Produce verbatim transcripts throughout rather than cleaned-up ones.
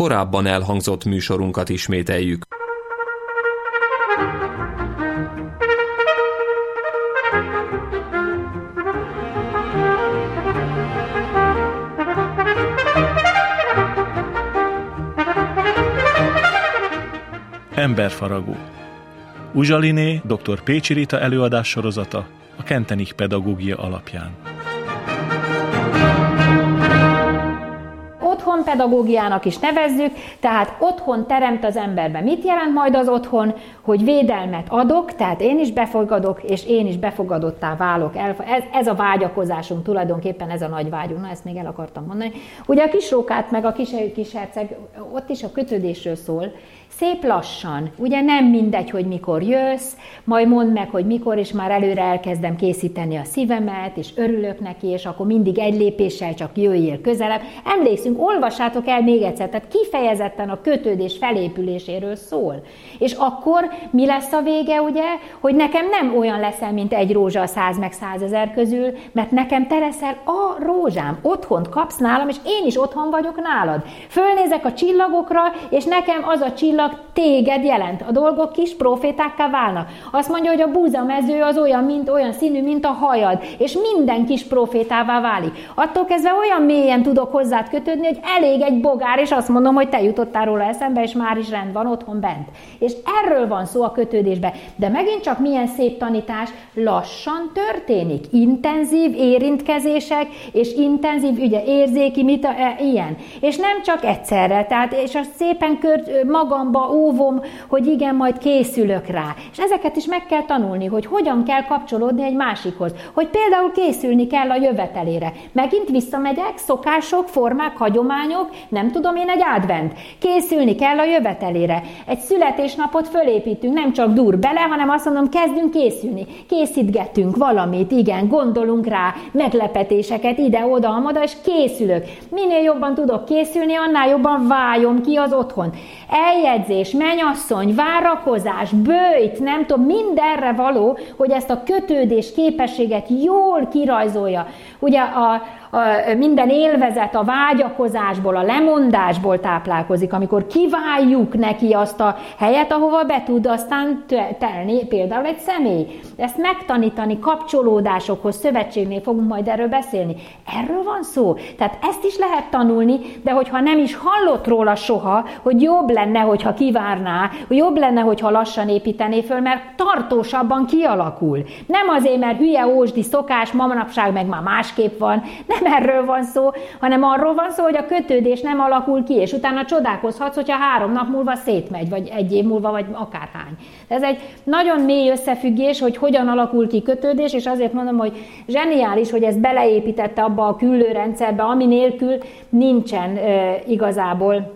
korábban elhangzott műsorunkat ismételjük. Emberfaragó. Uzsaliné dr. Pécsi Rita előadás sorozata a Kentenich pedagógia alapján. Otthon pedagógiának is nevezzük, tehát otthon teremt az emberben. Mit jelent majd az otthon? Hogy védelmet adok, tehát én is befogadok, és én is befogadottá válok. Ez, ez a vágyakozásunk, tulajdonképpen ez a nagy vágyunk. Na, ezt még el akartam mondani. Ugye a Kisrókát meg a kis, kisherceg, ott is a kötődésről szól, szép lassan, ugye nem mindegy, hogy mikor jössz, majd mondd meg, hogy mikor, és már előre elkezdem készíteni a szívemet, és örülök neki, és akkor mindig egy lépéssel csak jöjjél közelebb. Emlékszünk, olvassátok el még egyszer, tehát kifejezetten a kötődés felépüléséről szól. És akkor mi lesz a vége, ugye, hogy nekem nem olyan leszel, mint egy rózsa a száz meg százezer közül, mert nekem te leszel a rózsám. Otthont kapsz nálam, és én is otthon vagyok nálad. Fölnézek a csillagokra, és nekem az a csillag téged jelent. A dolgok kis profétákká válnak. Azt mondja, hogy a búzamező az olyan, mint, olyan színű, mint a hajad, és minden kis profétává válik. Attól kezdve olyan mélyen tudok hozzád kötődni, hogy elég egy bogár, és azt mondom, hogy te jutottál róla eszembe, és már is rend van otthon bent. És erről van szó a kötődésben. De megint csak milyen szép tanítás, lassan történik. Intenzív érintkezések, és intenzív, ugye érzéki, mit a, e, ilyen. És nem csak egyszerre, tehát, és azt szépen kört, magamba óvom, hogy igen, majd készülök rá. És ezeket is meg kell tanulni, hogy hogyan kell kapcsolódni egy másikhoz. Hogy például készülni kell a jövetelére. Megint visszamegyek, szokások, formák, hagyományok, nem tudom én, egy advent. Készülni kell a jövetelére. Egy születésnapot fölépítünk, nem csak dur bele, hanem azt mondom, kezdünk készülni. Készítgetünk valamit, igen, gondolunk rá, meglepetéseket ide-oda, amoda, és készülök. Minél jobban tudok készülni, annál jobban váljon ki az otthon. Eljegyzés, mennyasszony, várakozás, böjt, nem tudom, mindenre való, hogy ezt a kötődés képességet jól kirajzolja. Ugye a, a, minden élvezet a vágyakozásból, a lemondásból táplálkozik, amikor kiváljuk neki azt a helyet, ahova be tud aztán telni például egy személy. Ezt megtanítani kapcsolódásokhoz, szövetségnél fogunk majd erről beszélni. Erről van szó. Tehát ezt is lehet tanulni, de hogyha nem is hallott róla soha, hogy jobb lenne, hogyha kivárná, hogy jobb lenne, hogyha lassan építené föl, mert tartósabban kialakul. Nem azért, mert hülye ósdi szokás, manapság meg már másképp van, nem erről van szó, hanem arról van szó, hogy a kötődés nem alakul ki, és utána csodálkozhatsz, hogyha három nap múlva szétmegy, vagy egy év múlva, vagy akárhány. Ez egy nagyon mély összefüggés, hogy hogyan alakul ki kötődés, és azért mondom, hogy zseniális, hogy ezt beleépítette abba a küllőrendszerbe, ami nélkül nincsen e, igazából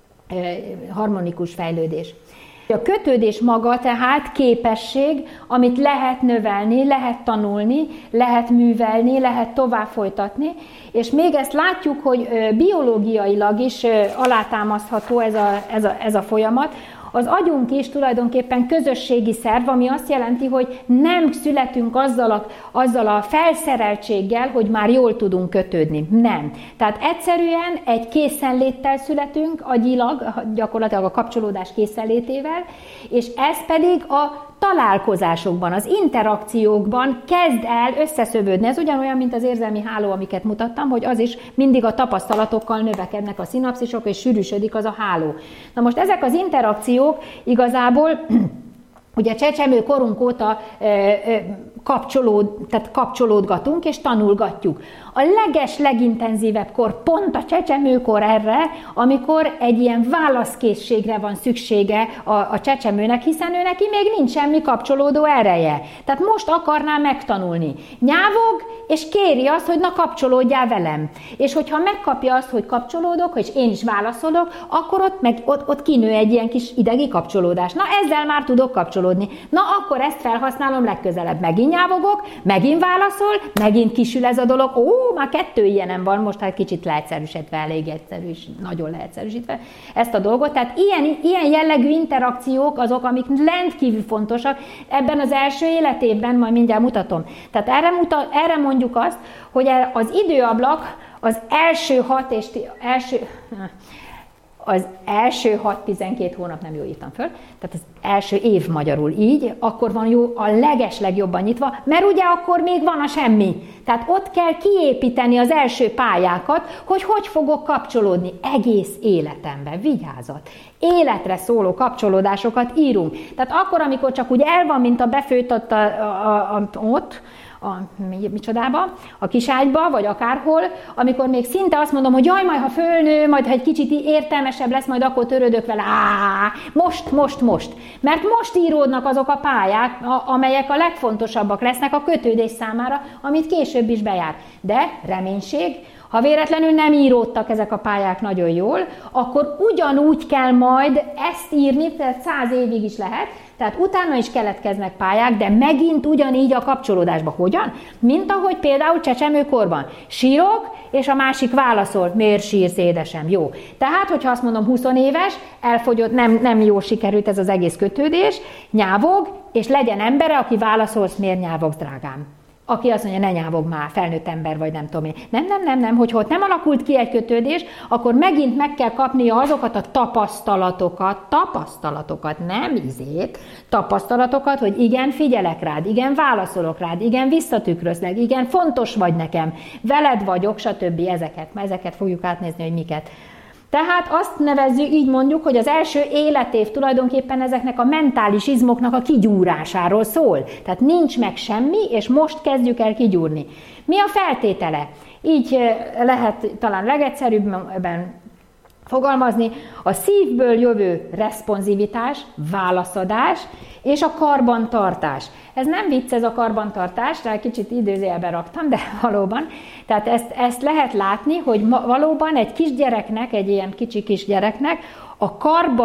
harmonikus fejlődés. A kötődés maga tehát képesség, amit lehet növelni, lehet tanulni, lehet művelni, lehet tovább folytatni, és még ezt látjuk, hogy biológiailag is alátámasztható ez a, ez a, ez a folyamat. Az agyunk is tulajdonképpen közösségi szerv, ami azt jelenti, hogy nem születünk azzal a, azzal a felszereltséggel, hogy már jól tudunk kötődni. Nem. Tehát egyszerűen egy készenléttel születünk agyilag, gyakorlatilag a kapcsolódás készenlétével, és ez pedig a találkozásokban, az interakciókban kezd el összeszövődni. Ez ugyanolyan, mint az érzelmi háló, amiket mutattam, hogy az is mindig a tapasztalatokkal növekednek a szinapszisok, és sűrűsödik az a háló. Na most ezek az interakciók igazából ugye csecsemő korunk óta ö, ö, kapcsolód, tehát kapcsolódgatunk és tanulgatjuk. A leges, legintenzívebb kor pont a csecsemőkor erre, amikor egy ilyen válaszkészségre van szüksége a, a csecsemőnek, hiszen ő neki még nincs semmi kapcsolódó ereje. Tehát most akarná megtanulni. Nyávog, és kéri azt, hogy na kapcsolódjál velem. És hogyha megkapja azt, hogy kapcsolódok, és én is válaszolok, akkor ott, meg, ott, ott kinő egy ilyen kis idegi kapcsolódás. Na ezzel már tudok kapcsolódni. Na akkor ezt felhasználom legközelebb. Megint nyávogok, megint válaszol, megint kisül ez a dolog. Ó, már kettő ilyenem van, most hát kicsit leegyszerűsítve, elég egyszerű, nagyon leegyszerűsítve ezt a dolgot. Tehát ilyen, ilyen jellegű interakciók azok, amik rendkívül fontosak ebben az első életében, majd mindjárt mutatom. Tehát erre, muta, erre mondjuk azt, hogy az időablak az első hat és első... az első hat-tizenkét hónap, nem jól írtam föl, tehát az első év magyarul így, akkor van jó a legeslegjobban nyitva, mert ugye akkor még van a semmi. Tehát ott kell kiépíteni az első pályákat, hogy hogy fogok kapcsolódni egész életemben. Vigyázat! Életre szóló kapcsolódásokat írunk. Tehát akkor, amikor csak úgy el van, mint a befőtt ott, a, a, a, ott a micsodába, a kiságyba, vagy akárhol, amikor még szinte azt mondom, hogy jaj, majd ha fölnő, majd ha egy kicsit értelmesebb lesz, majd akkor törődök vele, á, most, most, most. Mert most íródnak azok a pályák, amelyek a legfontosabbak lesznek a kötődés számára, amit később is bejár. De reménység, ha véletlenül nem íródtak ezek a pályák nagyon jól, akkor ugyanúgy kell majd ezt írni, tehát száz évig is lehet, tehát utána is keletkeznek pályák, de megint ugyanígy a kapcsolódásba. Hogyan? Mint ahogy például csecsemőkorban. Sírok, és a másik válaszol, miért sírsz, édesem? Jó. Tehát, hogyha azt mondom húsz éves, elfogyott, nem, nem jól sikerült ez az egész kötődés, nyávog, és legyen embere, aki válaszolsz, miért nyávogsz, drágám? Aki azt mondja, ne nyávog már, felnőtt ember vagy, nem tudom én. Nem, nem, nem, nem, hogyha ott nem alakult ki egy kötődés, akkor megint meg kell kapnia azokat a tapasztalatokat, tapasztalatokat, nem izét, tapasztalatokat, hogy igen, figyelek rád, igen, válaszolok rád, igen, visszatükrözlek, igen, fontos vagy nekem, veled vagyok, stb. Ezeket, ezeket fogjuk átnézni, hogy miket. Tehát azt nevezzük, így mondjuk, hogy az első életév tulajdonképpen ezeknek a mentális izmoknak a kigyúrásáról szól. Tehát nincs meg semmi, és most kezdjük el kigyúrni. Mi a feltétele? Így lehet talán legegyszerűbben fogalmazni, a szívből jövő reszponzivitás, válaszadás és a karbantartás. Ez nem vicc, ez a karbantartás, tehát kicsit időzélbe raktam, de valóban. Tehát ezt, ezt lehet látni, hogy valóban egy kisgyereknek, egy ilyen kicsi kisgyereknek a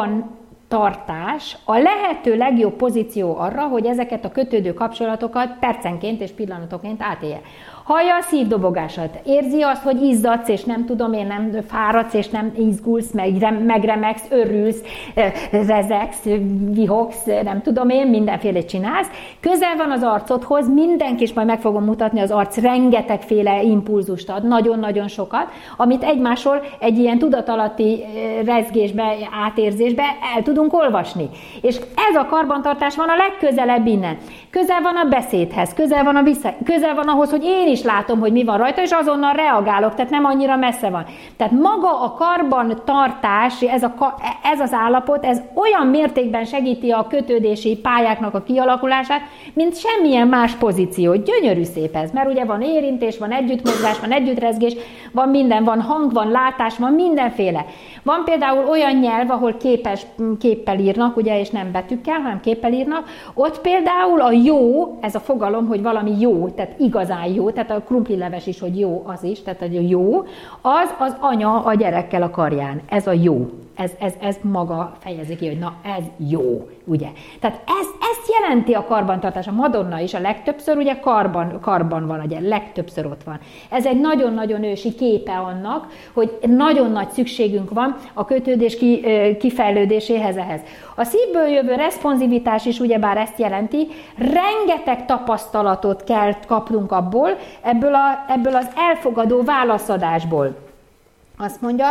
karbantartás a lehető legjobb pozíció arra, hogy ezeket a kötődő kapcsolatokat percenként és pillanatoként átélje. Hallja a szívdobogását, érzi azt, hogy izzadsz, és nem tudom én, nem fáradsz, és nem izgulsz, meg, megremegsz, örülsz, rezegsz, vihogsz, nem tudom én, mindenféle csinálsz. Közel van az arcodhoz, mindenki is majd meg fogom mutatni, az arc rengetegféle impulzust ad, nagyon-nagyon sokat, amit egymásról egy ilyen tudatalatti rezgésbe, átérzésbe el tudunk olvasni. És ez a karbantartás van a legközelebb innen. Közel van a beszédhez, közel van, a vissza, közel van ahhoz, hogy én is látom, hogy mi van rajta, és azonnal reagálok, tehát nem annyira messze van. Tehát maga a karbantartás, ez, a, ez az állapot, ez olyan mértékben segíti a kötődési pályáknak a kialakulását, mint semmilyen más pozíció. Gyönyörű szép ez, mert ugye van érintés, van együttmozgás, van együttrezgés, van minden, van hang, van látás, van mindenféle. Van például olyan nyelv, ahol képes, képpel írnak, ugye, és nem betűkkel, hanem képpel írnak. Ott például a jó, ez a fogalom, hogy valami jó, tehát igazán jó, tehát a krumplileves is, hogy jó, az is, tehát a jó, az az anya a gyerekkel a karján. Ez a jó. Ez, ez, ez maga fejezi ki, hogy na, ez jó, ugye. Tehát ez, ezt jelenti a karbantartás. A Madonna is a legtöbbször ugye karban, karban van, ugye, legtöbbször ott van. Ez egy nagyon-nagyon ősi képe annak, hogy nagyon nagy szükségünk van a kötődés ki, kifejlődéséhez ehhez. A szívből jövő reszponzivitás is ugyebár ezt jelenti, rengeteg tapasztalatot kell kapnunk abból, ebből, a, ebből az elfogadó válaszadásból. Azt mondja,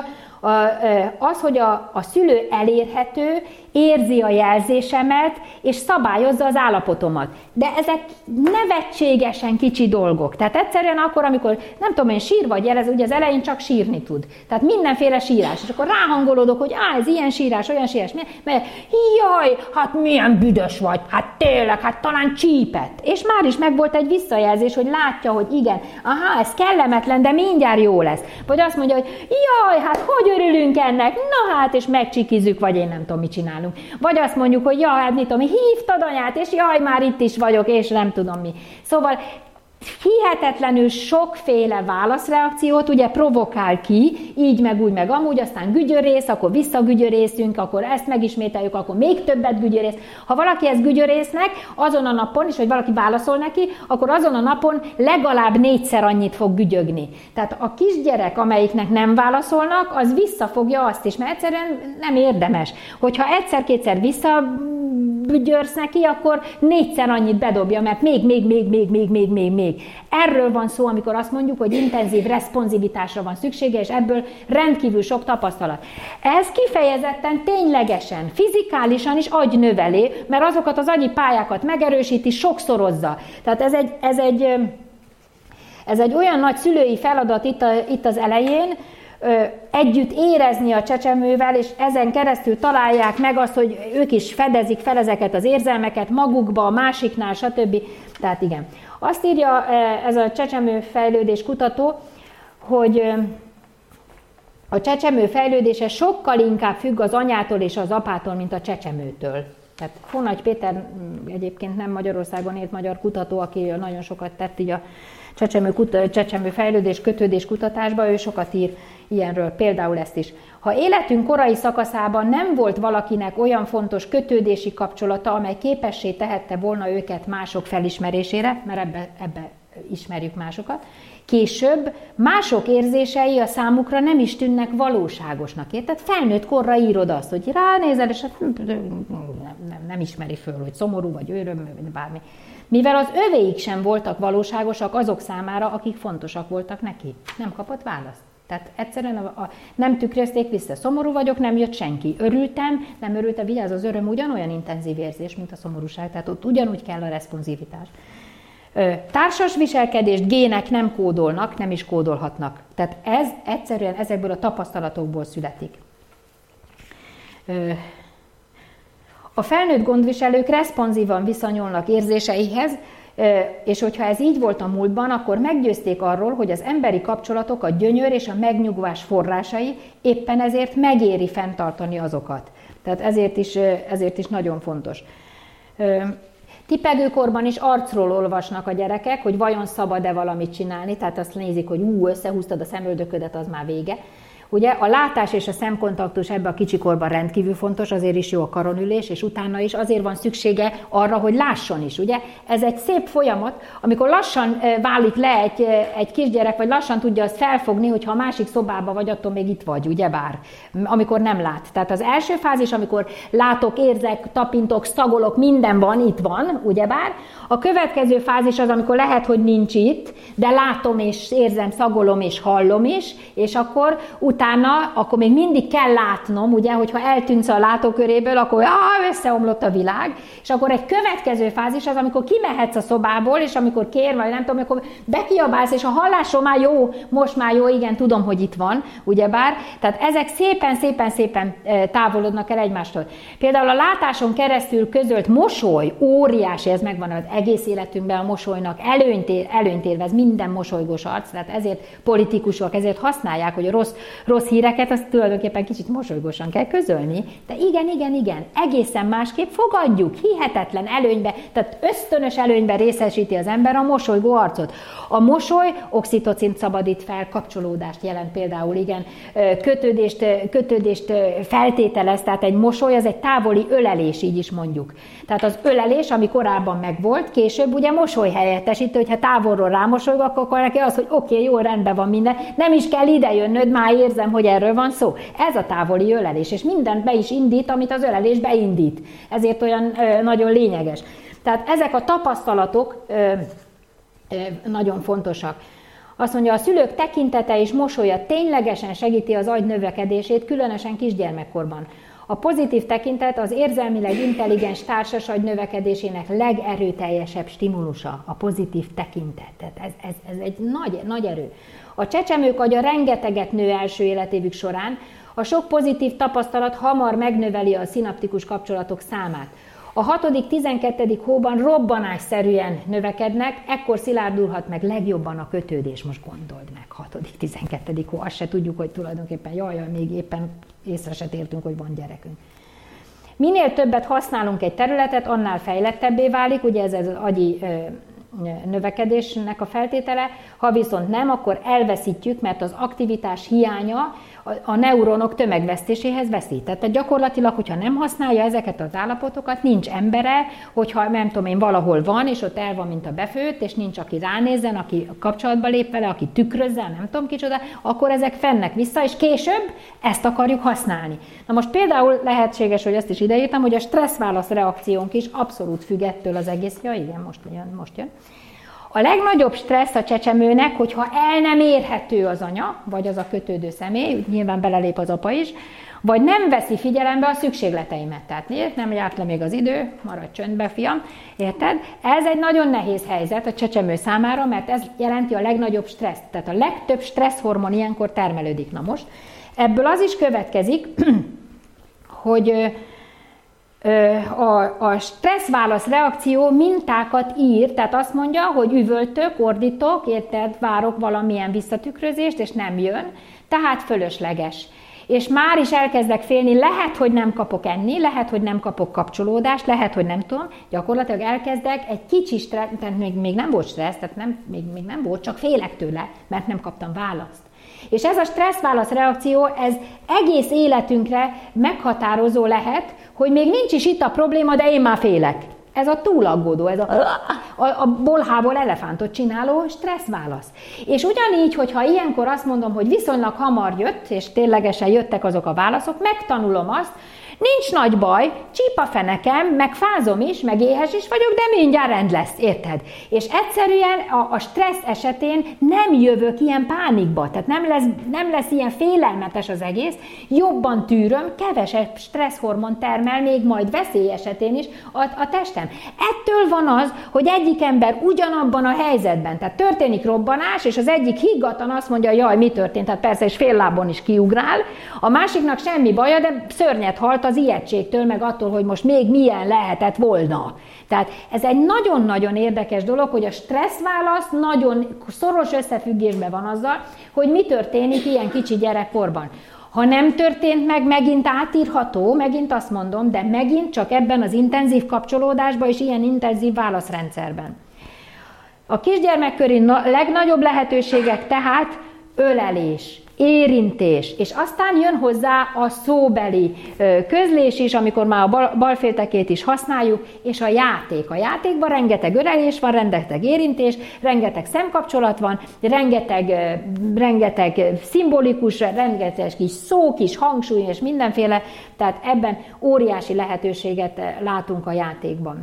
az, hogy a, a szülő elérhető, érzi a jelzésemet, és szabályozza az állapotomat. De ezek nevetségesen kicsi dolgok. Tehát egyszerűen akkor, amikor, nem tudom én, sír vagy jelez, ugye az elején csak sírni tud. Tehát mindenféle sírás. És akkor ráhangolódok, hogy á, ez ilyen sírás, olyan sírás. Mert jaj, hát milyen büdös vagy, hát tényleg, hát talán csípett. És már is megvolt egy visszajelzés, hogy látja, hogy igen, aha, ez kellemetlen, de mindjárt jó lesz. Vagy azt mondja, hogy jaj, hát hogy örülünk ennek, na hát, és megcsikizzük, vagy én nem tudom, mit csinálunk. Vagy azt mondjuk, hogy jaj, hát mit tudom, hívtad anyát, és jaj, már itt is vagyok, és nem tudom mi. Szóval hihetetlenül sokféle válaszreakciót ugye provokál ki, így meg úgy meg amúgy, aztán gügyörész, akkor visszagügyörészünk, akkor ezt megismételjük, akkor még többet gügyörész. Ha valaki ezt gügyörésznek, azon a napon, és hogy valaki válaszol neki, akkor azon a napon legalább négyszer annyit fog gügyögni. Tehát a kisgyerek, amelyiknek nem válaszolnak, az visszafogja azt is, mert egyszerűen nem érdemes. Hogyha egyszer-kétszer vissza bügyörsz neki, akkor négyszer annyit bedobja, mert még, még, még, még, még, még, még, még. Erről van szó, amikor azt mondjuk, hogy intenzív responsivitásra van szüksége, és ebből rendkívül sok tapasztalat. Ez kifejezetten ténylegesen, fizikálisan is agynövelé, mert azokat az agyi pályákat megerősíti, sokszorozza. Tehát ez egy, ez egy, ez egy olyan nagy szülői feladat itt, a, itt az elején, együtt érezni a csecsemővel, és ezen keresztül találják meg azt, hogy ők is fedezik fel ezeket az érzelmeket magukba, a másiknál, stb. Tehát igen. Azt írja ez a csecsemő fejlődés kutató, hogy a csecsemő fejlődése sokkal inkább függ az anyától és az apától, mint a csecsemőtől. Tehát Hónagy Péter egyébként nem Magyarországon élt magyar kutató, aki nagyon sokat tett így a csecsemő, csecsemő fejlődés, kötődés kutatásba, ő sokat ír ilyenről, például ezt is. Ha életünk korai szakaszában nem volt valakinek olyan fontos kötődési kapcsolata, amely képessé tehette volna őket mások felismerésére, mert ebbe, ebbe ismerjük másokat, később mások érzései a számukra nem is tűnnek valóságosnak. Érted? Felnőtt korra írod azt, hogy ránézel, és nem, nem, nem ismeri föl, hogy szomorú, vagy öröm, vagy bármi. Mivel az övéik sem voltak valóságosak azok számára, akik fontosak voltak neki. Nem kapott választ. Tehát egyszerűen a, a, nem tükrözték vissza. Szomorú vagyok, nem jött senki. Örültem, nem örültem, vigyázz, az öröm ugyanolyan intenzív érzés, mint a szomorúság. Tehát ott ugyanúgy kell a responsivitás. Társas viselkedést gének nem kódolnak, nem is kódolhatnak. Tehát ez egyszerűen ezekből a tapasztalatokból születik. A felnőtt gondviselők responsívan viszonyulnak érzéseihez, és hogyha ez így volt a múltban, akkor meggyőzték arról, hogy az emberi kapcsolatok a gyönyör és a megnyugvás forrásai, éppen ezért megéri fenntartani azokat. Tehát ezért is, ezért is nagyon fontos. Tipegőkorban is arcról olvasnak a gyerekek, hogy vajon szabad-e valamit csinálni, tehát azt nézik, hogy ú, összehúztad a szemöldöködet, az már vége. Ugye a látás és a szemkontaktus ebben a kicsikorban rendkívül fontos, azért is jó a karonülés, és utána is azért van szüksége arra, hogy lásson is. Ugye? Ez egy szép folyamat, amikor lassan válik le egy, egy kisgyerek, vagy lassan tudja azt felfogni, hogyha a másik szobában vagy, attól még itt vagy, ugyebár, amikor nem lát. Tehát az első fázis, amikor látok, érzek, tapintok, szagolok, minden van, itt van, ugyebár. A következő fázis az, amikor lehet, hogy nincs itt, de látom és érzem, szagolom és hallom is, és akkor utána, akkor még mindig kell látnom, ugye, hogyha eltűnsz a látóköréből, akkor áh, összeomlott a világ, és akkor egy következő fázis az, amikor kimehetsz a szobából, és amikor kér, vagy nem tudom, akkor bekiabálsz, és a hallásról már jó, most már jó, igen, tudom, hogy itt van, ugyebár. Tehát ezek szépen-szépen-szépen távolodnak el egymástól. Például a látáson keresztül közölt mosoly, óriási, ez megvan az egész életünkben a mosolynak, előnyt, ér, előnyt élvez minden mosolygós arc, tehát ezért politikusok, ezért használják, hogy a rossz, rossz híreket, azt tulajdonképpen kicsit mosolygósan kell közölni, de igen, igen, igen, egészen másképp fogadjuk, hihetetlen előnybe, tehát ösztönös előnybe részesíti az ember a mosolygó arcot. A mosoly oxitocint szabadít fel, kapcsolódást jelent például, igen, kötődést, kötődést feltételez, tehát egy mosoly, az egy távoli ölelés, így is mondjuk. Tehát az ölelés, ami korábban megvolt, később ugye mosoly helyettesítő, hogyha távolról rámosolygok, akkor neki az, hogy oké, okay, jó, rendben van minden, nem is kell ide jönnöd, már érzem, hogy erről van szó. Ez a távoli ölelés, és mindent be is indít, amit az ölelés beindít. Ezért olyan ö, nagyon lényeges. Tehát ezek a tapasztalatok ö, ö, nagyon fontosak. Azt mondja, a szülők tekintete és mosolya ténylegesen segíti az agy növekedését, különösen kisgyermekkorban. A pozitív tekintet az érzelmileg intelligens társasagy növekedésének legerőteljesebb stimulusa, a pozitív tekintet. Ez, ez, ez egy nagy, nagy erő. A csecsemők agya rengeteget nő első életévük során, a sok pozitív tapasztalat hamar megnöveli a szinaptikus kapcsolatok számát. A hatodik-tizenkettedik hóban robbanásszerűen növekednek, ekkor szilárdulhat meg legjobban a kötődés. Most gondold meg, hatodik-tizenkettedik hó, azt se tudjuk, hogy tulajdonképpen jaj, jaj, még éppen észre se tértünk, hogy van gyerekünk. Minél többet használunk egy területet, annál fejlettebbé válik, ugye ez az agyi növekedésnek a feltétele, ha viszont nem, akkor elveszítjük, mert az aktivitás hiánya a, a neuronok tömegvesztéséhez veszít. Tehát gyakorlatilag, hogyha nem használja ezeket az állapotokat, nincs embere, hogyha nem tudom én, valahol van, és ott el van, mint a befőtt, és nincs, aki ránézzen, aki kapcsolatba lép vele, aki tükrözzen, nem tudom kicsoda, akkor ezek fennek vissza, és később ezt akarjuk használni. Na most például lehetséges, hogy ezt is ideírtam, hogy a stresszválasz reakciónk is abszolút függ ettől az egész. Ja, igen, most jön, most jön. A legnagyobb stressz a csecsemőnek, hogyha el nem érhető az anya, vagy az a kötődő személy, nyilván belelép az apa is, vagy nem veszi figyelembe a szükségleteimet. Tehát miért nem járt le még az idő, maradj csöndbe, fiam, érted? Ez egy nagyon nehéz helyzet a csecsemő számára, mert ez jelenti a legnagyobb stresszt. Tehát a legtöbb stresszhormon ilyenkor termelődik. Na most, ebből az is következik, hogy a, a stresszválasz reakció mintákat ír, tehát azt mondja, hogy üvöltök, ordítok, érted, várok valamilyen visszatükrözést, és nem jön, tehát fölösleges. És már is elkezdek félni, lehet, hogy nem kapok enni, lehet, hogy nem kapok kapcsolódást, lehet, hogy nem tudom, gyakorlatilag elkezdek egy kicsi stressz, tehát még, még nem volt stressz, tehát nem, még, még nem volt, csak félek tőle, mert nem kaptam választ. És ez a stresszválasz reakció, ez egész életünkre meghatározó lehet, hogy még nincs is itt a probléma, de én már félek. Ez a túlaggódó, ez a, a, a bolhából elefántot csináló stresszválasz. És ugyanígy, hogyha ilyenkor azt mondom, hogy viszonylag hamar jött, és ténylegesen jöttek azok a válaszok, megtanulom azt, nincs nagy baj, csíp a fenekem, meg fázom is, meg éhes is vagyok, de mindjárt rend lesz, érted? És egyszerűen a, a stressz esetén nem jövök ilyen pánikba, tehát nem lesz, nem lesz ilyen félelmetes az egész, jobban tűröm, kevesebb stresszhormon termel, még majd veszély esetén is a, a testem. Ettől van az, hogy egyik ember ugyanabban a helyzetben, tehát történik robbanás, és az egyik higgadtan azt mondja, jaj, mi történt, tehát persze, és fél lábon is kiugrál, a másiknak semmi baja, de szörnyet halt az ijegységtől, meg attól, hogy most még milyen lehetett volna. Tehát ez egy nagyon-nagyon érdekes dolog, hogy a stresszválasz nagyon szoros összefüggésben van azzal, hogy mi történik ilyen kicsi gyerekkorban. Ha nem történt meg, megint átírható, megint azt mondom, de megint csak ebben az intenzív kapcsolódásban és ilyen intenzív válaszrendszerben. A kisgyermekköri legnagyobb lehetőségek tehát ölelés, érintés, és aztán jön hozzá a szóbeli közlés is, amikor már a balféltekét is használjuk, és a játék. A játékban rengeteg ölelés van, rengeteg érintés, rengeteg szemkapcsolat van, rengeteg, rengeteg szimbolikus, rengeteg kis szó, kis hangsúly és mindenféle, tehát ebben óriási lehetőséget látunk a játékban.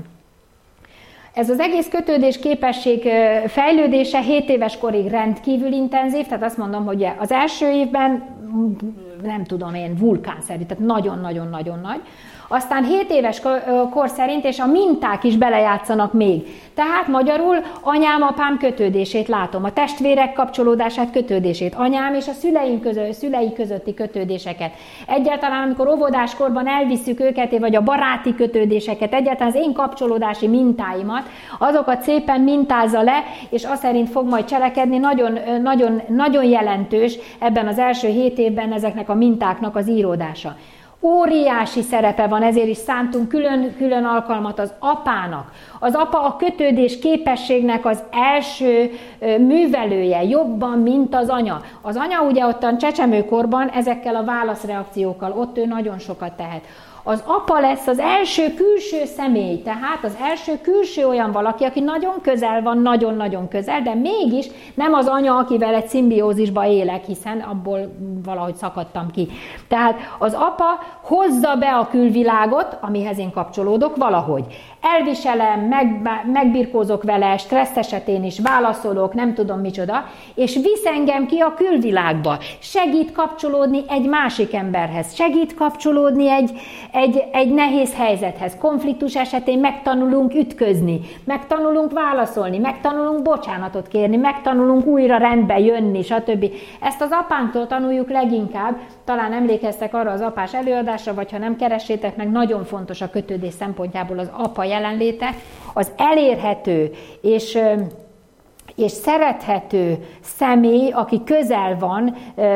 Ez az egész kötődés képesség fejlődése hét éves korig rendkívül intenzív, tehát azt mondom, hogy az első évben, nem tudom én, vulkánszerű, tehát nagyon-nagyon-nagyon nagy. Aztán hét éves kor szerint, és a minták is belejátszanak még. Tehát magyarul anyám, apám kötődését látom, a testvérek kapcsolódását, kötődését, anyám és a szüleim között, szülei közötti kötődéseket. Egyáltalán, amikor óvodáskorban elviszük őket, vagy a baráti kötődéseket, egyáltalán az én kapcsolódási mintáimat, azokat szépen mintázza le, és azt szerint fog majd cselekedni, nagyon, nagyon, nagyon jelentős ebben az első hét évben ezeknek a mintáknak az íródása. Óriási szerepe van, ezért is szántunk külön, külön alkalmat az apának. Az apa a kötődés képességnek az első művelője, jobban, mint az anya. Az anya ugye ottan csecsemőkorban ezekkel a válaszreakciókkal, ott ő nagyon sokat tehet. Az apa lesz az első külső személy, tehát az első külső olyan valaki, aki nagyon közel van, nagyon-nagyon közel, de mégis nem az anya, akivel egy szimbiózisba élek, hiszen abból valahogy szakadtam ki. Tehát az apa hozza be a külvilágot, amihez én kapcsolódok valahogy. Elviselem, meg, megbirkózok vele, stressz esetén is válaszolok, nem tudom micsoda, és visz engem ki a külvilágba. Segít kapcsolódni egy másik emberhez, segít kapcsolódni egy, egy, egy nehéz helyzethez. Konfliktus esetén megtanulunk ütközni, megtanulunk válaszolni, megtanulunk bocsánatot kérni, megtanulunk újra rendbe jönni, stb. Ezt az apánktól tanuljuk leginkább, talán emlékeztek arra az apás előadásra, vagy ha nem, keressétek meg, nagyon fontos a kötődés szempontjából az apa jelenléte, az elérhető és, és szerethető személy, aki közel van,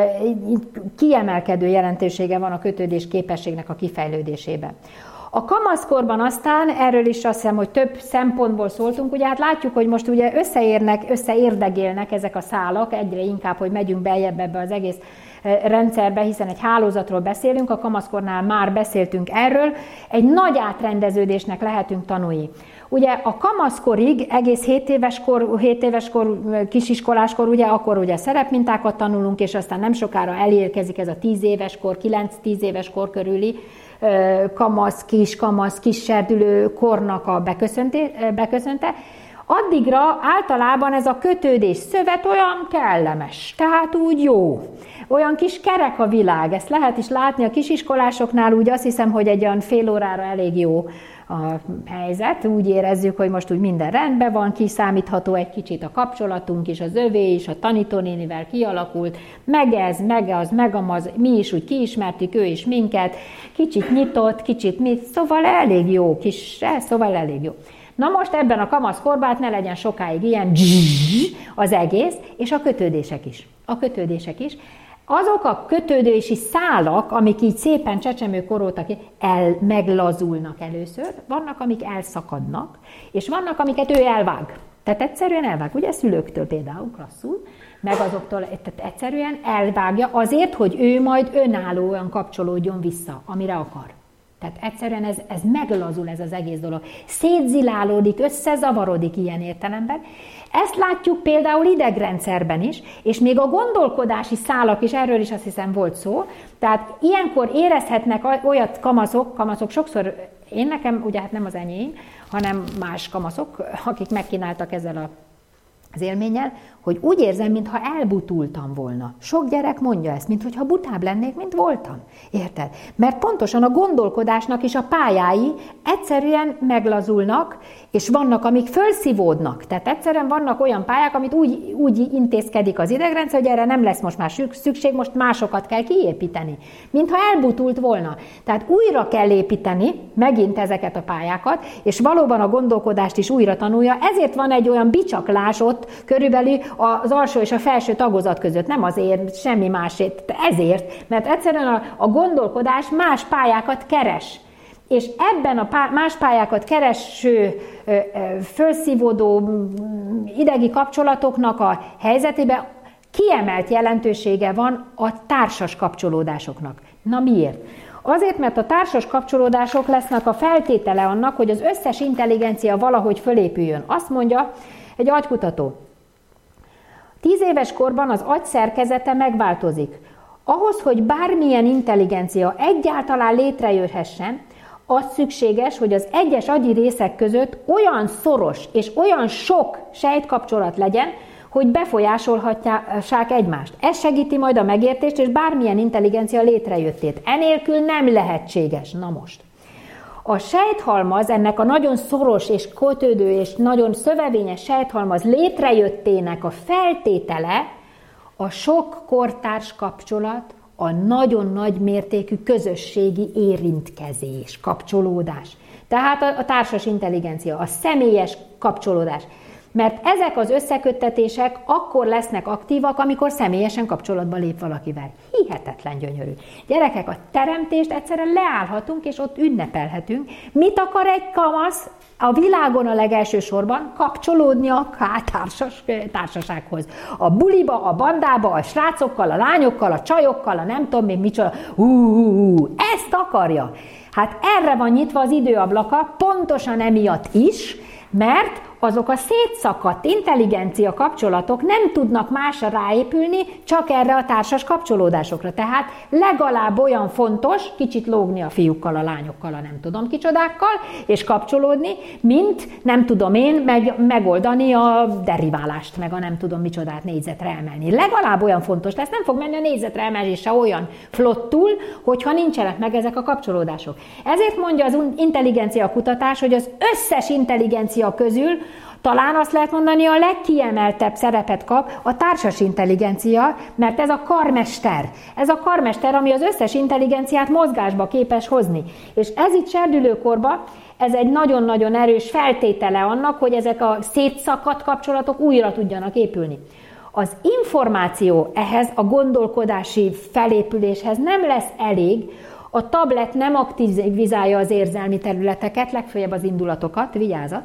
kiemelkedő jelentősége van a kötődés képességnek a kifejlődésében. A kamaszkorban aztán, erről is azt hiszem, hogy több szempontból szóltunk, ugye hát látjuk, hogy most ugye összeérnek, összeérdegélnek ezek a szálak, egyre inkább, hogy megyünk beljebb ebbe az egész rendszerbe, hiszen egy hálózatról beszélünk, a kamaszkornál már beszéltünk erről, egy nagy átrendeződésnek lehetünk tanulni. Ugye a kamaszkorig, egész hét éves kor, hét éves kor, kisiskoláskor, ugye, akkor ugye szerepmintákat tanulunk, és aztán nem sokára elérkezik ez a tíz éves kor, kilenc-tíz éves kor körüli kamasz, kis kamasz, kis serdülő kornak a beköszönte. Addigra általában ez a kötődés szövet olyan kellemes, tehát úgy jó. Olyan kis kerek a világ, ezt lehet is látni a kisiskolásoknál, úgy azt hiszem, hogy egy olyan fél órára elég jó a helyzet, úgy érezzük, hogy most úgy minden rendben van, kiszámítható egy kicsit a kapcsolatunk is, az övé is, a tanítónénivel kialakult, meg ez, meg az, meg amaz, mi is úgy kiismertük, ő is minket, kicsit nyitott, kicsit mit, szóval elég jó, kis, szóval elég jó. Na most ebben a kamaszkorban ne legyen sokáig ilyen az egész, és a kötődések is. A kötődések is. Azok a kötődési szálak, amik így szépen csecsemőkor óta el, meglazulnak először, vannak, amik elszakadnak, és vannak, amiket ő elvág. Tehát egyszerűen elvág, ugye szülőktől például klasszul, meg azoktól tehát egyszerűen elvágja azért, hogy ő majd önállóan kapcsolódjon vissza, amire akar. Tehát egyszerűen ez, ez meglazul ez az egész dolog. Szétzilálódik, összezavarodik ilyen értelemben. Ezt látjuk például idegrendszerben is, és még a gondolkodási szálak is, erről is azt hiszem volt szó. Tehát ilyenkor érezhetnek olyat kamaszok, kamaszok sokszor, én nekem, ugye hát nem az enyém, hanem más kamaszok, akik megkínáltak ezzel a az élménnyel, hogy úgy érzem, mintha elbutultam volna. Sok gyerek mondja ezt, mintha butább lennék, mint voltam. Érted? Mert pontosan a gondolkodásnak is a pályái egyszerűen meglazulnak, és vannak, amik fölszívódnak. Tehát egyszerűen vannak olyan pályák, amit úgy, úgy intézkedik az idegrendszer, hogy erre nem lesz most már szükség, most másokat kell kiépíteni. Mintha elbutult volna. Tehát újra kell építeni megint ezeket a pályákat, és valóban a gondolkodást is újra tanulja. Ezért van egy olyan bicsaklás ott, körülbelül az alsó és a felső tagozat között, nem azért, semmi másért, ezért, mert egyszerűen a, a gondolkodás más pályákat keres. És ebben a pá, más pályákat kereső, fölszívódó idegi kapcsolatoknak a helyzetében kiemelt jelentősége van a társas kapcsolódásoknak. Na miért? Azért, mert a társas kapcsolódások lesznek a feltétele annak, hogy az összes intelligencia valahogy fölépüljön. Azt mondja egy agykutató, tíz éves korban az agy szerkezete megváltozik. Ahhoz, hogy bármilyen intelligencia egyáltalán létrejöhessen, az szükséges, hogy az egyes agyi részek között olyan szoros és olyan sok sejtkapcsolat legyen, hogy befolyásolhatják egymást. Ez segíti majd a megértést és bármilyen intelligencia létrejöttét. Enélkül nem lehetséges. Na most. A sejthalmaz, ennek a nagyon szoros és kötődő és nagyon szövevényes sejthalmaz létrejöttének a feltétele a sok kortárs kapcsolat, a nagyon nagy mértékű közösségi érintkezés, kapcsolódás. Tehát a, a társas intelligencia, a személyes kapcsolódás. Mert ezek az összeköttetések akkor lesznek aktívak, amikor személyesen kapcsolatba lép valakivel. Hihetetlen gyönyörű. Gyerekek, a teremtést egyszerűen leállhatunk, és ott ünnepelhetünk. Mit akar egy kamasz a világon a legelső sorban? Kapcsolódni a társas, társasághoz. A buliba, a bandába, a srácokkal, a lányokkal, a csajokkal, a nem tudom még micsoda. Hú, hú, hú, ezt akarja. Hát erre van nyitva az időablaka, pontosan emiatt is, mert azok a szétszakadt intelligencia kapcsolatok nem tudnak másra ráépülni, csak erre a társas kapcsolódásokra. Tehát legalább olyan fontos kicsit lógni a fiúkkal, a lányokkal, a nem tudom kicsodákkal, és kapcsolódni, mint nem tudom én meg, megoldani a deriválást, meg a nem tudom micsodát négyzetre emelni. Legalább olyan fontos lesz, nem fog menni a négyzetre emelése olyan flottul, hogyha nincsenek meg ezek a kapcsolódások. Ezért mondja az intelligencia kutatás, hogy az összes intelligencia közül talán azt lehet mondani, a legkiemeltebb szerepet kap a társas intelligencia, mert ez a karmester. Ez a karmester, ami az összes intelligenciát mozgásba képes hozni. És ez itt serdülőkorban, ez egy nagyon-nagyon erős feltétele annak, hogy ezek a szétszakadt kapcsolatok újra tudjanak épülni. Az információ ehhez a gondolkodási felépüléshez nem lesz elég, a tablet nem aktivizálja az érzelmi területeket, legfeljebb az indulatokat, vigyázat,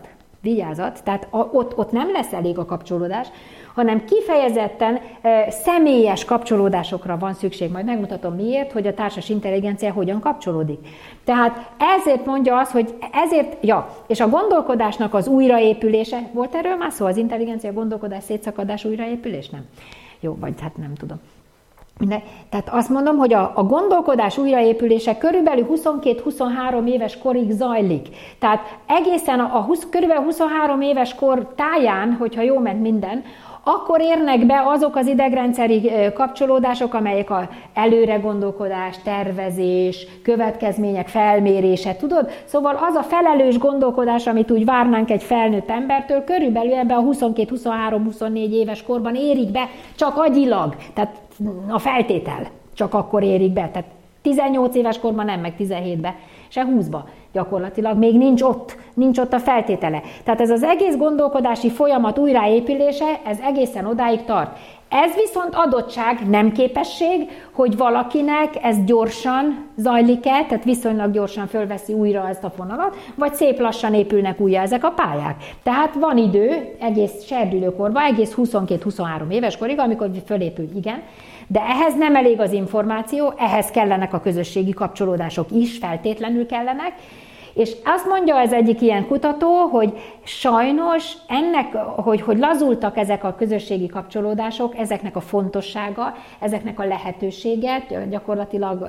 vigyázat, tehát ott, ott nem lesz elég a kapcsolódás, hanem kifejezetten e, személyes kapcsolódásokra van szükség. Majd megmutatom miért, hogy a társas intelligencia hogyan kapcsolódik. Tehát ezért mondja az, hogy ezért, ja, és a gondolkodásnak az újraépülése, volt erről már szó, az intelligencia, gondolkodás, szétszakadás, újraépülés? Nem? Jó, vagy hát nem tudom. Minden. Tehát azt mondom, hogy a, a gondolkodás újraépülése körülbelül huszonkét-huszonhárom éves korig zajlik. Tehát egészen a, a húsz, körülbelül huszonhárom éves kor táján, hogyha jó ment minden, akkor érnek be azok az idegrendszeri kapcsolódások, amelyek a előre gondolkodás, tervezés, következmények felmérése, tudod? Szóval az a felelős gondolkodás, amit úgy várnánk egy felnőtt embertől, körülbelül ebben a huszonkettő-huszonhárom-huszonnégy éves korban érik be, csak agyilag. Tehát a feltétel csak akkor érik be. Tehát tizennyolc éves korban nem, meg tizenhétben, se húszba gyakorlatilag még nincs ott, nincs ott a feltétele. Tehát ez az egész gondolkodási folyamat újraépülése, ez egészen odáig tart. Ez viszont adottság, nem képesség, hogy valakinek ez gyorsan zajlik-e, tehát viszonylag gyorsan fölveszi újra ezt a fonalat, vagy szép lassan épülnek újra ezek a pályák. Tehát van idő egész serdülőkorban, egész huszonkét-huszonhárom éves korig, amikor fölépül, igen, de ehhez nem elég az információ, ehhez kellenek a közösségi kapcsolódások is, feltétlenül kellenek, és azt mondja az egyik ilyen kutató, hogy sajnos ennek, hogy, hogy lazultak ezek a közösségi kapcsolódások, ezeknek a fontossága, ezeknek a lehetősége gyakorlatilag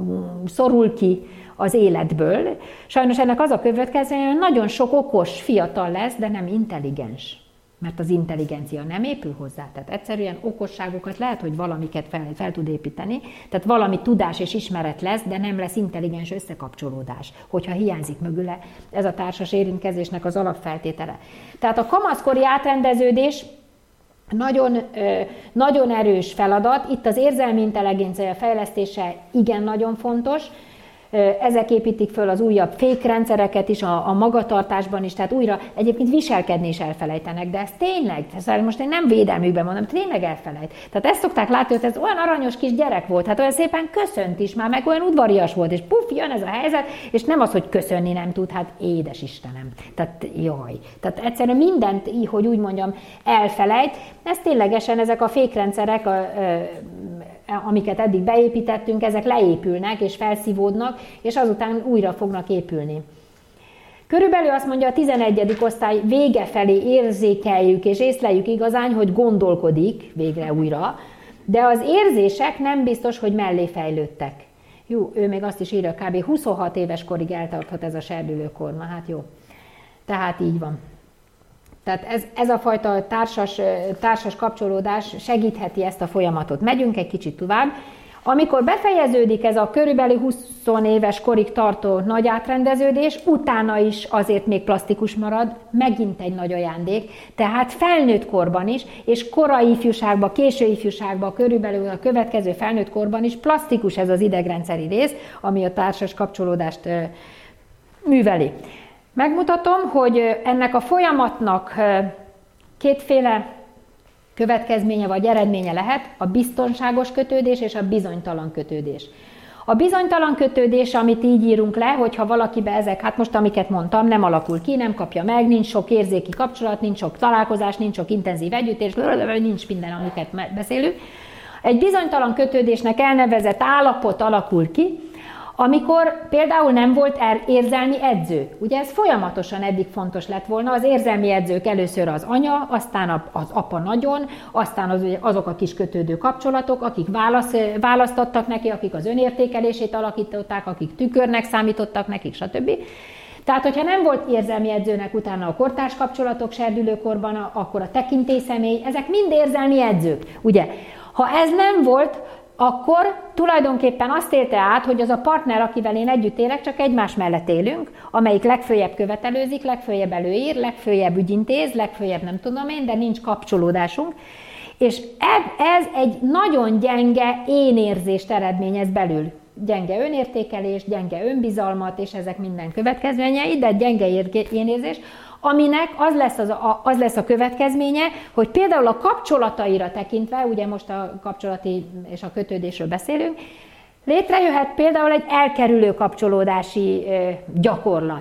szorul ki az életből. Sajnos ennek az a következménye, hogy nagyon sok okos fiatal lesz, de nem intelligens. Mert az intelligencia nem épül hozzá. Tehát egyszerűen okosságokat lehet, hogy valamiket fel, fel tud építeni, tehát valami tudás és ismeret lesz, de nem lesz intelligens összekapcsolódás, hogyha hiányzik mögüle ez a társas érintkezésnek az alapfeltétele. Tehát a kamaszkori átrendeződés nagyon, nagyon erős feladat, itt az érzelmi intelligencia fejlesztése igen nagyon fontos, ezek építik föl az újabb fékrendszereket is, a, a magatartásban is, tehát újra egyébként viselkedni is elfelejtenek, de ez tényleg, ez most én nem védelmükben mondom, tényleg elfelejt. Tehát ezt szokták látni, hogy ez olyan aranyos kis gyerek volt, hát olyan szépen köszönt is már, meg olyan udvarias volt, és puff, jön ez a helyzet, és nem az, hogy köszönni nem tud, hát édes Istenem, tehát jaj. Tehát egyszerűen mindent, hogy úgy mondjam, elfelejt, ez ténylegesen ezek a fékrendszerek, a, a, amiket eddig beépítettünk, ezek leépülnek és felszívódnak, és azután újra fognak épülni. Körülbelül azt mondja, a tizenegyedik osztály vége felé érzékeljük és észleljük igazán, hogy gondolkodik végre újra, de az érzések nem biztos, hogy mellé fejlődtek. Jó, ő még azt is írja, kb. huszonhat éves korig eltarthat ez a serdülőkor. Na hát jó, tehát így van. Tehát ez, ez a fajta társas, társas kapcsolódás segítheti ezt a folyamatot. Megyünk egy kicsit tovább. Amikor befejeződik ez a körülbelül húsz éves korig tartó nagy átrendeződés, utána is azért még plastikus marad, megint egy nagy ajándék, tehát felnőtt korban is, és korai ifjúságban, késő ifjúságban, körülbelül a következő felnőtt korban is plastikus ez az idegrendszeri rész, ami a társas kapcsolódást műveli. Megmutatom, hogy ennek a folyamatnak kétféle következménye vagy eredménye lehet, a biztonságos kötődés és a bizonytalan kötődés. A bizonytalan kötődés, amit így írunk le, hogyha valakibe ezek, hát most amiket mondtam, nem alakul ki, nem kapja meg, nincs sok érzéki kapcsolat, nincs sok találkozás, nincs sok intenzív együttés, nincs minden, amiket beszélünk. Egy bizonytalan kötődésnek elnevezett állapot alakul ki, amikor például nem volt érzelmi edző. Ugye ez folyamatosan eddig fontos lett volna, az érzelmi edzők először az anya, aztán az apa nagyon, aztán az, azok a kis kötődő kapcsolatok, akik válasz, választottak neki, akik az önértékelését alakították, akik tükörnek számítottak nekik, stb. Tehát, hogyha nem volt érzelmi edzőnek utána a kortárs kapcsolatok serdülőkorban, akkor a tekintélyszemély, ezek mind érzelmi edzők. Ugye, ha ez nem volt, akkor tulajdonképpen azt élte át, hogy az a partner, akivel én együtt élek, csak egymás mellett élünk, amelyik legföljebb követelőzik, legföljebb előír, legföljebb ügyintéz, legföljebb nem tudom én, de nincs kapcsolódásunk. És ez egy nagyon gyenge énérzést eredményez belül. Gyenge önértékelés, gyenge önbizalmat, és ezek minden következményei, de gyenge énérzés, aminek az lesz, az a, az lesz a következménye, hogy például a kapcsolataira tekintve, ugye most a kapcsolati és a kötődésről beszélünk, létrejöhet például egy elkerülő kapcsolódási gyakorlat.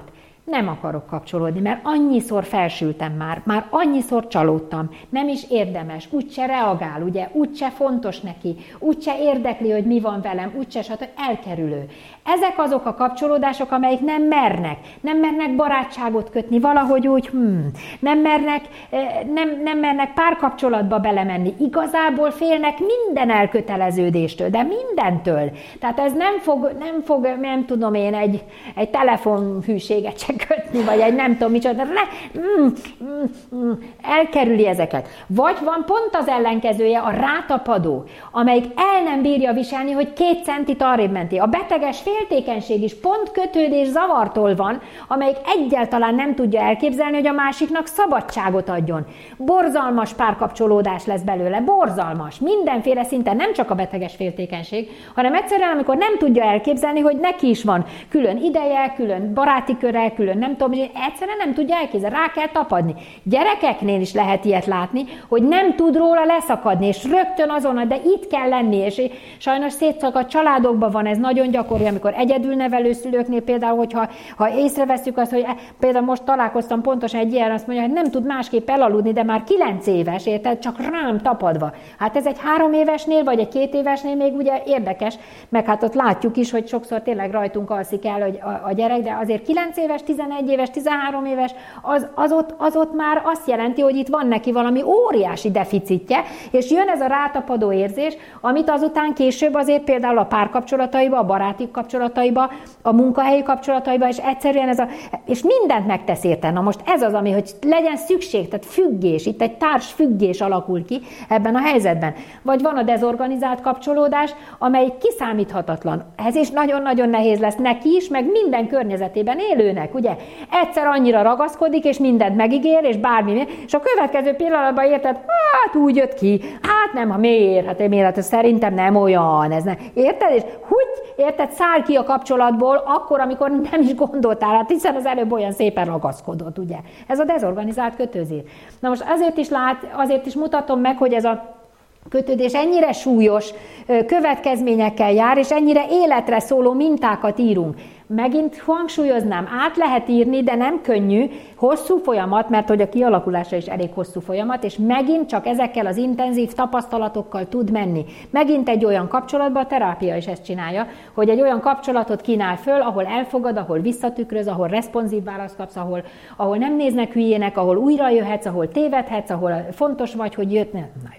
nem akarok kapcsolódni, mert annyiszor felsültem már, már annyiszor csalódtam, nem is érdemes, úgyse reagál, ugye, úgyse fontos neki, úgyse érdekli, hogy mi van velem, úgyse, stb. Elkerülő. Ezek azok a kapcsolódások, amelyik nem mernek, nem mernek barátságot kötni, valahogy úgy, hmm, nem mernek, nem, nem mernek párkapcsolatba belemenni. Igazából félnek minden elköteleződéstől, de mindentől. Tehát ez nem fog, nem, fog, nem tudom én, egy, egy telefonhűséget se kötni, vagy egy nem tudom micsoda, mm, mm, mm, elkerüli ezeket. Vagy van pont az ellenkezője, a rátapadó, amelyik el nem bírja viselni, hogy két centit arrébb menti. A beteges féltékenység is pont kötődés zavartól van, amelyik egyáltalán nem tudja elképzelni, hogy a másiknak szabadságot adjon. Borzalmas párkapcsolódás lesz belőle, borzalmas. Mindenféle szinten, nem csak a beteges féltékenység, hanem egyszerűen, amikor nem tudja elképzelni, hogy neki is van külön ideje, külön baráti köre, külön nem tudom, egyszerűen nem tudja elképzelni, rá kell tapadni. Gyerekeknél is lehet ilyet látni, hogy nem tud róla leszakadni, és rögtön azonnal, de itt kell lenni, és sajnos szétszakadt családokban van ez nagyon gyakori, amikor egyedül nevelő szülőknél például, hogyha ha észreveszünk azt, hogy például most találkoztam pontosan egy ilyen, azt mondja, hogy nem tud másképp elaludni, de már kilenc éves, érted, csak rám tapadva. Hát ez egy három évesnél, vagy egy két évesnél még ugye érdekes, meg hát ott látjuk is, hogy sokszor tényleg rajtunk alszik el hogy a, a gyerek, de azért kilenc éves, tizenegy éves, tizenhárom éves, az, az, ott, az ott már azt jelenti, hogy itt van neki valami óriási deficitje, és jön ez a rátapadó érzés, amit azután később azért például a párkapcsolataiba, a baráti kapcsolataiba, a munkahelyi kapcsolataiba, és egyszerűen ez a, és mindent megtesz érte. Na most ez az, ami, hogy legyen szükség, tehát függés, itt egy társ függés alakul ki ebben a helyzetben. Vagy van a dezorganizált kapcsolódás, amely kiszámíthatatlan. Ez is nagyon-nagyon nehéz lesz neki is, meg minden környezetében élőnek, ugye? Egyszer annyira ragaszkodik, és mindent megígér, és bármi, és a következő pillanatban érted, hát úgy jött ki, hát nem, ha miért, hát miért, hát szerintem nem olyan, ez nem. Érted? És hogy érted, száll ki a kapcsolatból akkor, amikor nem is gondoltál, hát hiszen az előbb olyan szépen ragaszkodott, ugye? Ez a dezorganizált kötőzés. Na most azért is lát, azért is mutatom meg, hogy ez a kötődés ennyire súlyos következményekkel jár, és ennyire életre szóló mintákat írunk. Megint hangsúlyoznám, át lehet írni, de nem könnyű, hosszú folyamat, mert hogy a kialakulása is elég hosszú folyamat, és megint csak ezekkel az intenzív tapasztalatokkal tud menni. Megint egy olyan kapcsolatban, a terápia is ezt csinálja, hogy egy olyan kapcsolatot kínál föl, ahol elfogad, ahol visszatükröz, ahol responsív választ kapsz, ahol, ahol nem néznek hülyének, ahol újra jöhetsz, ahol tévedhetsz, ahol fontos vagy, hogy jött. Na jó.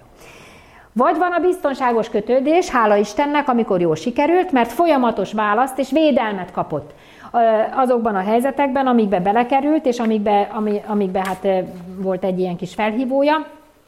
Vagy van a biztonságos kötődés, hála Istennek, amikor jól sikerült, mert folyamatos választ és védelmet kapott azokban a helyzetekben, amikbe belekerült, és amikbe, amikbe hát volt egy ilyen kis felhívója.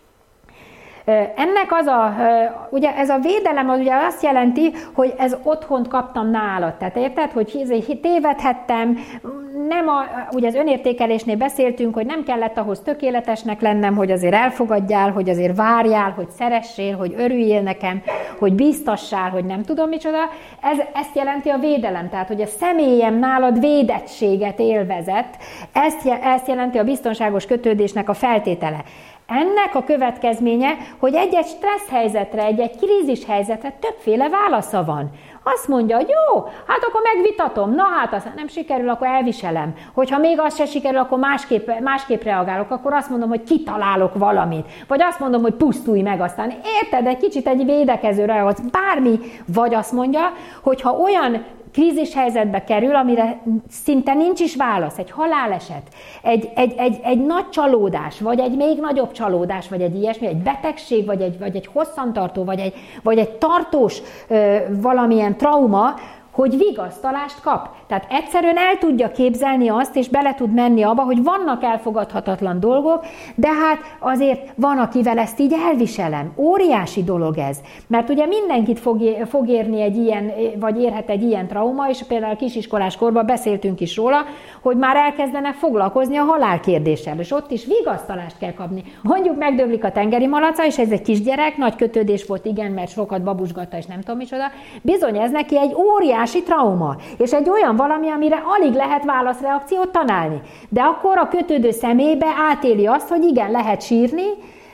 Ennek az a, ugye ez a védelem az ugye azt jelenti, hogy ez otthont kaptam nálad. Tehát érted, hogy tévedhettem, nem a, ugye az önértékelésnél beszéltünk, hogy nem kellett ahhoz tökéletesnek lennem, hogy azért elfogadjál, hogy azért várjál, hogy szeressél, hogy örüljél nekem, hogy bíztassál, hogy nem tudom micsoda. Ez, ezt jelenti a védelem, tehát hogy a személyem nálad védettséget élvezett, ezt, ezt jelenti a biztonságos kötődésnek a feltétele. Ennek a következménye, hogy egy-egy stressz helyzetre, egy-egy krízis helyzetre többféle válasza van. Azt mondja, hogy jó, hát akkor megvitatom, na hát aztán nem sikerül, akkor elviselem. Hogyha még az se sikerül, akkor másképp, másképp reagálok, akkor azt mondom, hogy kitalálok valamit. Vagy azt mondom, hogy pusztulj meg aztán. Érted, egy kicsit egy védekező reagálsz, bármi. Vagy azt mondja, hogy ha olyan krízis helyzetbe kerül, amire szinte nincs is válasz, egy haláleset, egy, egy, egy, egy nagy csalódás, vagy egy még nagyobb csalódás, vagy egy ilyesmi, egy betegség, vagy egy, vagy egy hosszantartó, vagy egy, vagy egy tartós ö, valamilyen trauma, hogy vigasztalást kap. Tehát egyszerűen el tudja képzelni azt, és bele tud menni abba, hogy vannak elfogadhatatlan dolgok, de hát azért van, akivel ezt így elviselem. Óriási dolog ez. Mert ugye mindenkit fog, fog érni egy ilyen, vagy érhet egy ilyen trauma, és például kisiskolás korban beszéltünk is róla, hogy már elkezdenek foglalkozni a halálkérdéssel, és ott is vigasztalást kell kapni. Mondjuk megdöglik a tengeri malaca, és ez egy kisgyerek, nagy kötődés volt, igen, mert sokat babusgatta, és nem tudom micsoda. Bizony, ez neki egy óriási trauma, és egy olyan valami, amire alig lehet válaszreakciót találni. De akkor a kötődő személybe átéli azt, hogy igen, lehet sírni,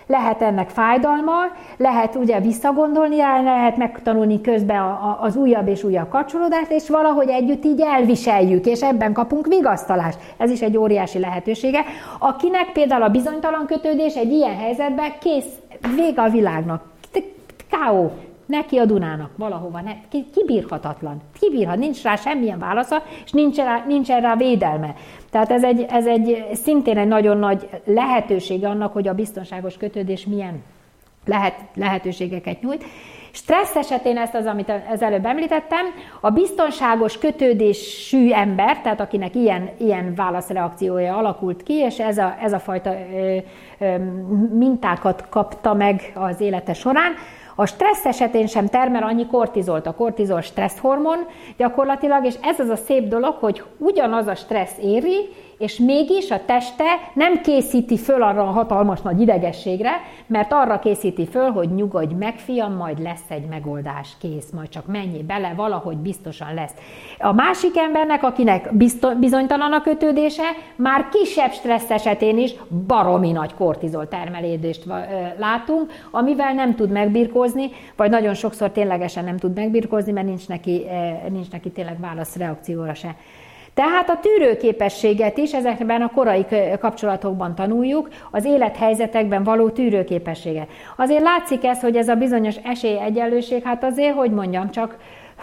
lehet ennek fájdalma, lehet ugye visszagondolni rá, lehet megtanulni közben a, a, az újabb és újabb kapcsolódást, és valahogy együtt így elviseljük, és ebben kapunk vigasztalást. Ez is egy óriási lehetősége. Akinek például a bizonytalan kötődés egy ilyen helyzetben kész, vége a világnak, ká ó, neki a Dunának, valahova, ne, kibírhatatlan, kibírhat, nincs rá semmilyen válasza, és nincs rá, nincs rá védelme. Tehát ez egy, ez egy szintén egy nagyon nagy lehetősége annak, hogy a biztonságos kötődés milyen lehet, lehetőségeket nyújt. Stressz esetén ezt az, amit az előbb említettem, a biztonságos kötődésű ember, tehát akinek ilyen, ilyen válaszreakciója alakult ki, és ez a, ez a fajta ö, ö, mintákat kapta meg az élete során, a stressz esetén sem termel annyi kortizolt, a kortizol stresszhormon gyakorlatilag, és ez az a szép dolog, hogy ugyanaz a stressz éri, és mégis a teste nem készíti föl arra a hatalmas nagy idegességre, mert arra készíti föl, hogy nyugodj meg, fiam, majd lesz egy megoldás, kész, majd csak menjél bele, valahogy biztosan lesz. A másik embernek, akinek bizonytalan a kötődése, már kisebb stressz esetén is baromi nagy kortizol termelődést látunk, amivel nem tud megbirkózni, vagy nagyon sokszor ténylegesen nem tud megbirkózni, mert nincs neki, nincs neki tényleg válaszreakcióra se. Tehát a tűrőképességet is ezekben a korai kapcsolatokban tanuljuk, az élethelyzetekben való tűrőképességet. Azért látszik ez, hogy ez a bizonyos esélyegyenlőség, hát azért, hogy mondjam, csak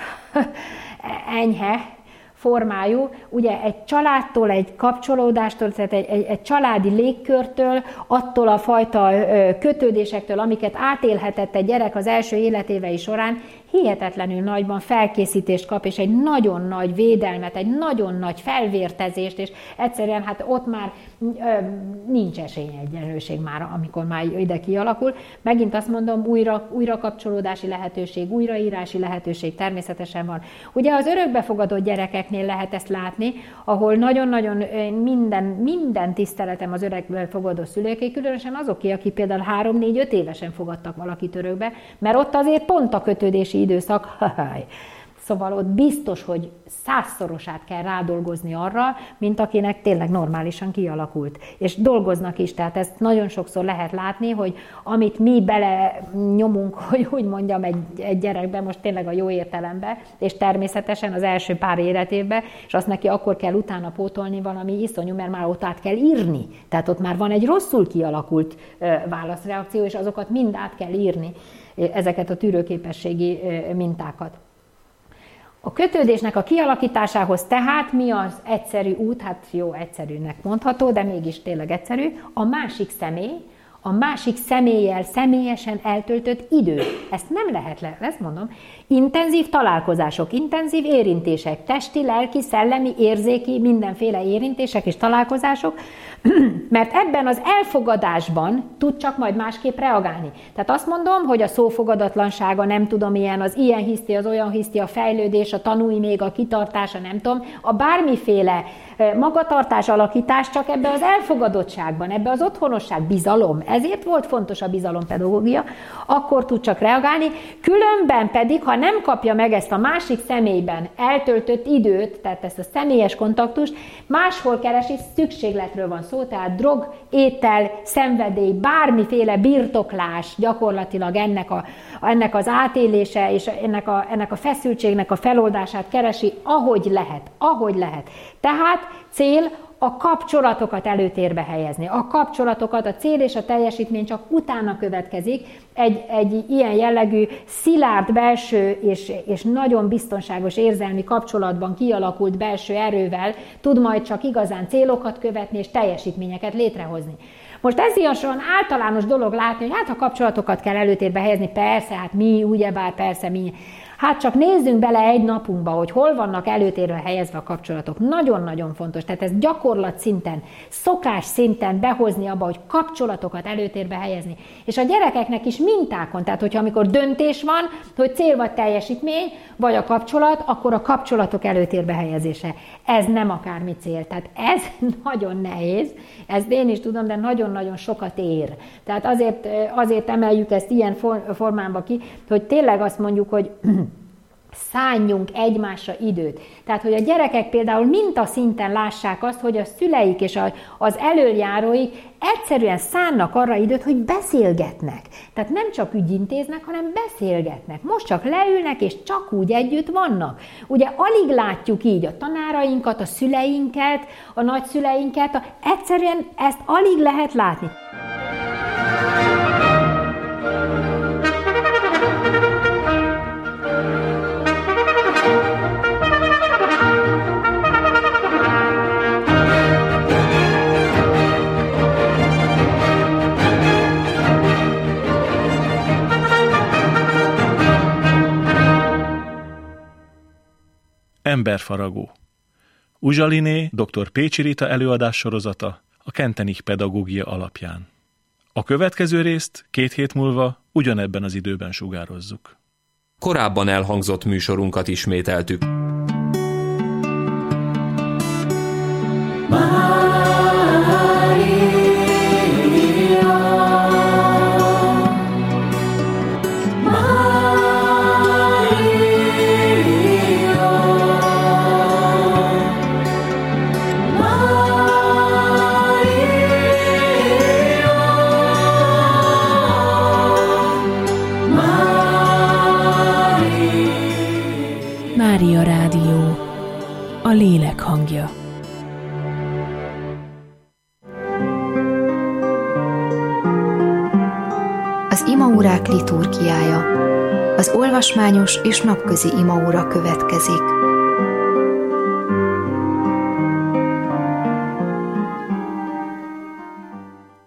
enyhe formájú, ugye egy családtól, egy kapcsolódástól, tehát egy, egy, egy családi légkörtől, attól a fajta kötődésektől, amiket átélhetett egy gyerek az első életévei során, hihetetlenül nagyban felkészítést kap, és egy nagyon nagy védelmet, egy nagyon nagy felvértezést, és egyszerűen hát ott már ö, nincs esélyegyenlőség már, amikor már ide kialakul. Megint azt mondom, újra, újra kapcsolódási lehetőség, újraírási lehetőség természetesen van. Ugye az örökbefogadott gyerekeknél lehet ezt látni, ahol nagyon-nagyon minden, minden tiszteletem az örökbefogadó szülőké, különösen azoké, akik például három-négy-öt évesen fogadtak valakit örökbe, mert ott azért pont a kötődési időszak, szóval ott biztos, hogy százszorosát kell rádolgozni arra, mint akinek tényleg normálisan kialakult. És dolgoznak is, tehát ezt nagyon sokszor lehet látni, hogy amit mi bele nyomunk, hogy úgy mondjam, egy, egy gyerekbe, most tényleg a jó értelemben, és természetesen az első pár életében, és azt neki akkor kell utána pótolni valami iszonyú, mert már ott át kell írni. Tehát ott már van egy rosszul kialakult válaszreakció, és azokat mind át kell írni, ezeket a tűrőképességi mintákat. A kötődésnek a kialakításához tehát mi az egyszerű út, hát jó, egyszerűnek mondható, de mégis tényleg egyszerű, a másik személy, a másik személlyel személyesen eltöltött idő. Ezt nem lehet le, ezt mondom. Intenzív találkozások, intenzív érintések, testi, lelki, szellemi, érzéki, mindenféle érintések és találkozások, mert ebben az elfogadásban tud csak majd másképp reagálni. Tehát azt mondom, hogy a szófogadatlansága, nem tudom, ilyen, az ilyen hiszti, az olyan hiszti, a fejlődés, a tanulj még, a kitartása, nem tudom, a bármiféle magatartás, alakítás csak ebbe az elfogadottságban, ebbe az otthonosság, bizalom, ezért volt fontos a bizalompedagógia, akkor tud csak reagálni, különben pedig, ha nem kapja meg ezt a másik személyben eltöltött időt, tehát ezt a személyes kontaktust, máshol keresi, szükségletről van szó, tehát drog, étel, szenvedély, bármiféle birtoklás gyakorlatilag ennek, a, ennek az átélése és ennek a, ennek a feszültségnek a feloldását keresi, ahogy lehet, ahogy lehet. Tehát cél a kapcsolatokat előtérbe helyezni. A kapcsolatokat, a cél és a teljesítmény csak utána következik. Egy, egy ilyen jellegű szilárd belső és, és nagyon biztonságos érzelmi kapcsolatban kialakult belső erővel tud majd csak igazán célokat követni és teljesítményeket létrehozni. Most ez ilyen soron általános dolog látni, hogy hát a kapcsolatokat kell előtérbe helyezni, persze, hát mi, ugyebár persze mi. Hát csak nézzünk bele egy napunkba, hogy hol vannak előtérbe helyezve a kapcsolatok. Nagyon-nagyon fontos. Tehát ez gyakorlat szinten, szokás szinten behozni abba, hogy kapcsolatokat előtérbe helyezni. És a gyerekeknek is mintákon, tehát hogyha amikor döntés van, hogy cél vagy teljesítmény, vagy a kapcsolat, akkor a kapcsolatok előtérbe helyezése. Ez nem akármi cél. Tehát ez nagyon nehéz, ezt én is tudom, de nagyon-nagyon sokat ér. Tehát azért, azért emeljük ezt ilyen formában ki, hogy tényleg azt mondjuk, hogy szálljunk egymásra időt. Tehát, hogy a gyerekek például mintaszinten lássák azt, hogy a szüleik és az elöljáróik egyszerűen szánnak arra időt, hogy beszélgetnek. Tehát nem csak ügyintéznek, hanem beszélgetnek. Most csak leülnek, és csak úgy együtt vannak. Ugye alig látjuk így a tanárainkat, a szüleinket, a nagyszüleinket, a, egyszerűen ezt alig lehet látni. Emberfaragó. Uzsaliné doktor Pécsi Rita előadássorozata a Kentenich pedagógia alapján. A következő részt két hét múlva ugyanebben az időben sugározzuk. Korábban elhangzott műsorunkat ismételtük. Mária Rádió, a lélek hangja. Az imaórák liturgiája. Az olvasmányos és napközi imaóra következik.